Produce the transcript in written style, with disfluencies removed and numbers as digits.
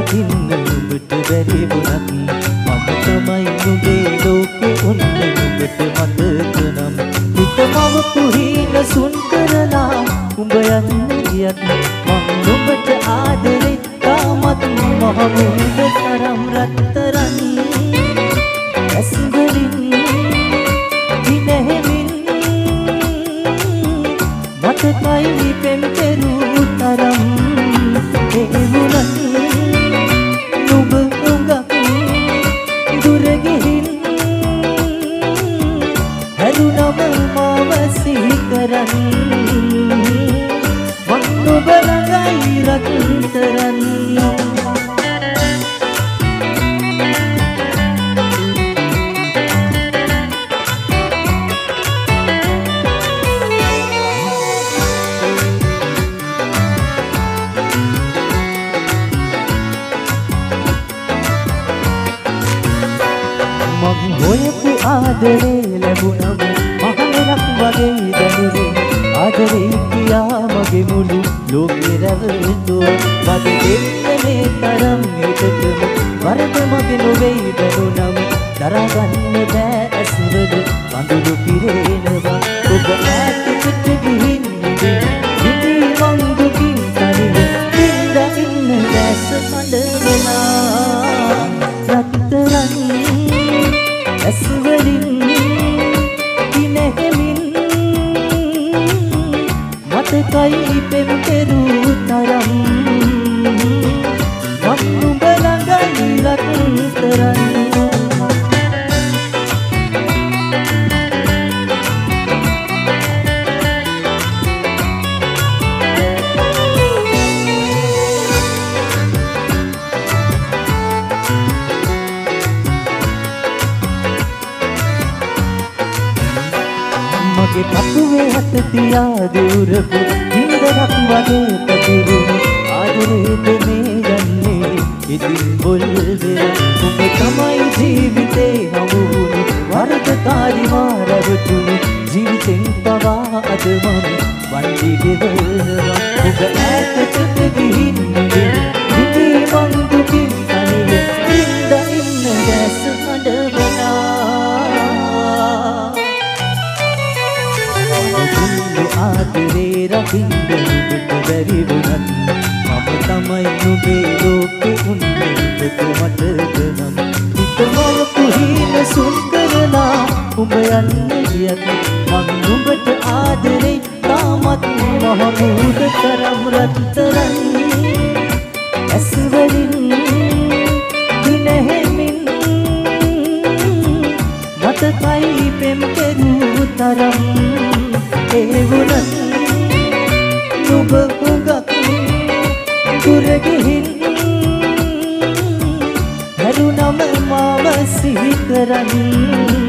රකින්න නුඹට බැරි වුණත් මම තමයි නුඹේ ලෝකෙ ඔන්න නුඹට මතක නම් හිත මව කුහින සුන් කරලා උඹ යන්න ගියත් මම නුඹට ආදරේ තාමත් මහමුද තරම් රත්තරන් ඇස්වලින් දිනෙහිමින් මතකයි පෙම් පෙරූ තරම් ඒ වුණත් නුඹ උඟක් දුර ගිහින් හැරුණම මාව සිහි කරන් මං නුඹ ළඟයි රත්තරන් හොයපු ආදරේ ලැබුණම මහමෙලක් වගේ දැනුනේ ආදරේ කියා මගේ මුළු ලෝකෙ රැවටුවා වගේ දෙන්නේ තරම් හිතටම වරද මගේ නොවේ දැනුනම දරාගන්න බෑ ඇසුරද වඳුරු පිරෙනවා ඔබ ඈතට ගිහින් ඉඳී මං දුකින් තනිව ඉඳ ඉන්න දැස කඳ වෙලා රත්තරන් ඇස්වලින් දිනෙහිමින් මතකයි පෙම් පෙරූ තරම් මං නුඹ ළඟයි රත්තරන් මගේ පපුවේ හත තියා දුරපු හිඳරක් වගේ පැතිරුණු ආදරේද මේ යන්නේ ඉතින් බොල් වෙලා ඔබ තමයි ජීවිතේ හමුුණු වරදකාරි මාරවතුණු ජීවිතෙන් පවා අද මම වන්දි ගෙවනවා ඔබ ඈතට ගිහින් ඉඳී මං දුකින් තනිව ඉඳ ඉන්න දැස හඬවලා ආදරේ රකින්න නුඹට බැරි වුණත් මම තමයි නුඹේ ලෝකෙ උන් නුඹට මතක නම් හිත මව කුහින සුන් කරලා උඹ යන්න ගියත් මං නුඹට ආදරේ තාමත් මහමුද තරම් රත්තරන් ඇස්වලින් දිනෙහිමින් මතකයි පෙම් පෙරූ තරම් ඒ වුණත් නුඹ උඟක් දුර ගිහින් හැරුණම මාව සිහි කරන්